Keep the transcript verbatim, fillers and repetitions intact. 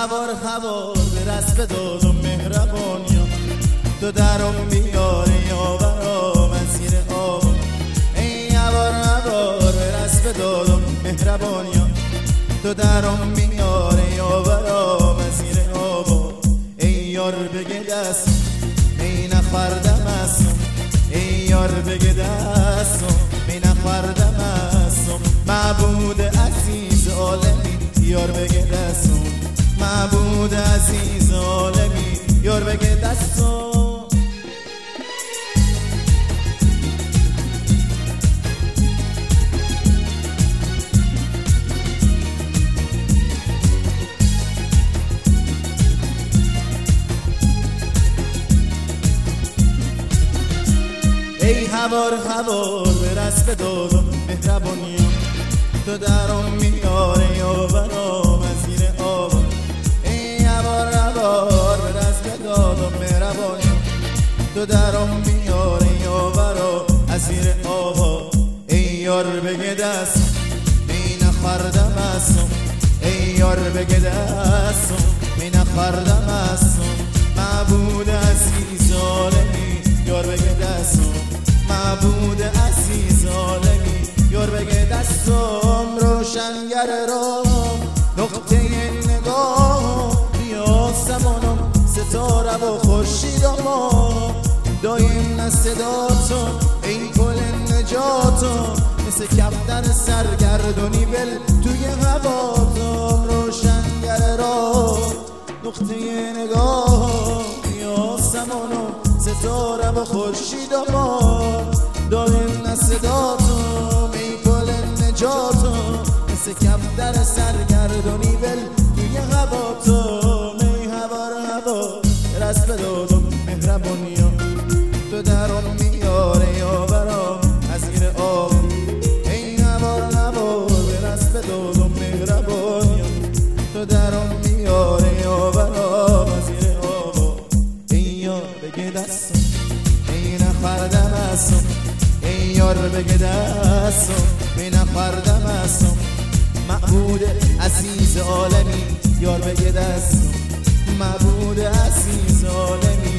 هوار هوار به رسم داد و مهربانیا تو درم بیاری یا برا مسیر آب. ای هوار هوار به رسم داد و مهربانیا تو درم بیاری یا برا مسیر آب. ای یار بگه دست ای نخوردم اسم، ای یار بگه دست ای نخوردم اسم. معبود عزیز عالمی یار بگه دست، معبود عزیز عالمی یار بگه دست. ای هوار هوار به رسم داد و مهربانی تو درم میاره یا برا مسیر آب. ای هوار هوار به رسم داد و مهربانی تو درم میاره یا برا مسیر آب. ای یار بگه دست ای نخوردم اسم، ای یار بگه دست ای نخوردم اسم. معبود عزیز عالمی یار بگه دست، معبود عزیز عالمی یار بگه دستم. روشنگر را نقطه نگاه بیا سمانم ستاره و خورشیدم دایم نه صداتو این پل نجاتم مثل کفتر سرگردونی بل توی هواتم. روشنگر را نقطه نگاه بیا سمانم ستاره و خورشیدم دایم نه صداتم ای پل نجاتم مثل کفتر سرگردونی بل توی هواتم. ای هوار هوا رسم داد و مهربانی تو درم میاره یا برا مسیر آب. ای هوار هوا رسم داد و مهربانی تو درم میاره یا برا مسیر آب. ای یار بگه دستم ای نخوردم اسم، ای یار بگه دستم ای نخوردم اسم. معبود عزیز عالمی یار بگه دستم، معبود عزیز عالمی